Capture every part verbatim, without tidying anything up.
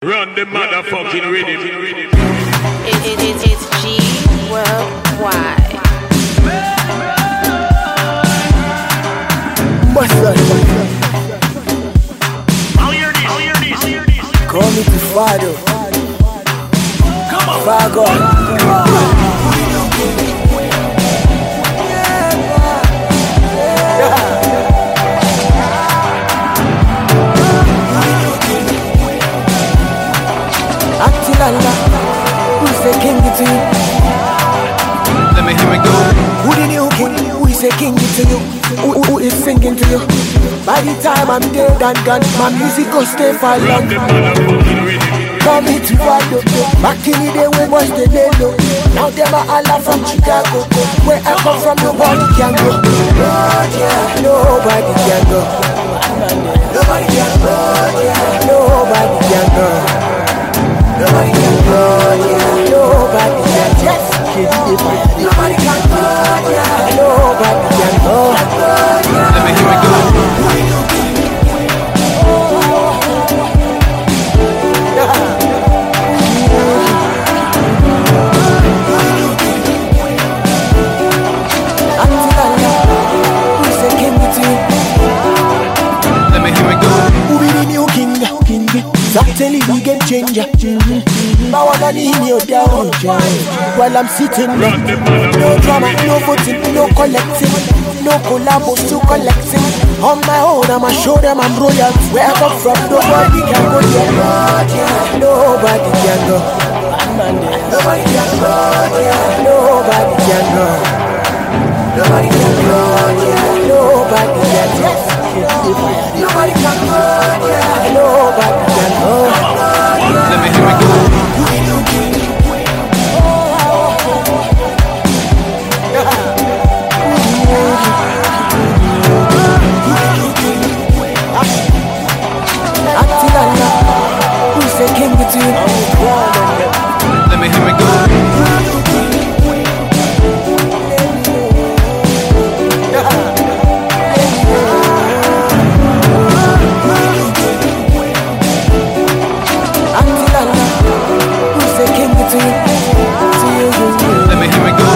Run the motherfucking rhythm. It, it, it, it's G Worldwide. What's up? I'll hear this, I'll hear this, I'll hear this. Call me to Fado. Come on. Fago. Actilala. Who's the king to you? Let me hear it go. Who the new king? Who is the king to you? Who, who is singing to you? By the time I'm dead and gone, my music will stay for long. Run the motherfucking rhythm. Call me to Fado. Back in the day when was the Lelo. Now them are all from Chicago. Where I come from, nobody can go. Nobody can go. Nobody can go. Nobody can go. Nobody can go. Nobody can just Nobody can go. Nobody can go. Let me hear it go. Certainly the game changer. Mm-hmm. I wanna leave you down while I'm sitting there. No drama, no voting, no collecting, no collabo, still collecting. On my own, I'ma show them I'm royal. Where I come from, nobody can go there. Nobody can go. Nobody can go. Nobody can go. Nobody can go. Nobody can go. Nobody can go. Nobody can go. Let me hear it go. Actilala, who's the king between? Let me hear it go. Let me hear it go.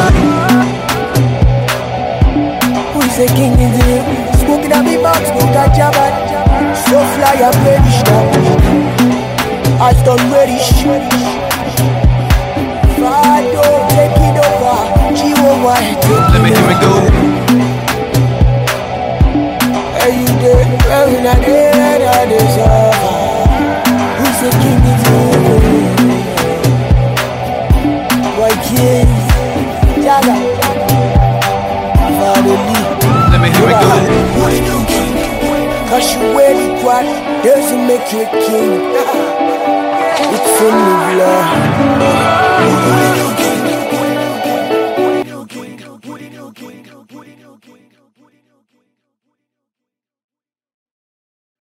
Who is the king in the smoking at me box, no got jabba. So fly a blemish now. I've done ready. Fado taking over. G O Y. Let me hear it go. Hey you there, every night, every night, who's the king in the King, Jaga, Let me hear it go. Cause you wear the quad doesn't make you a king. It's in the blood.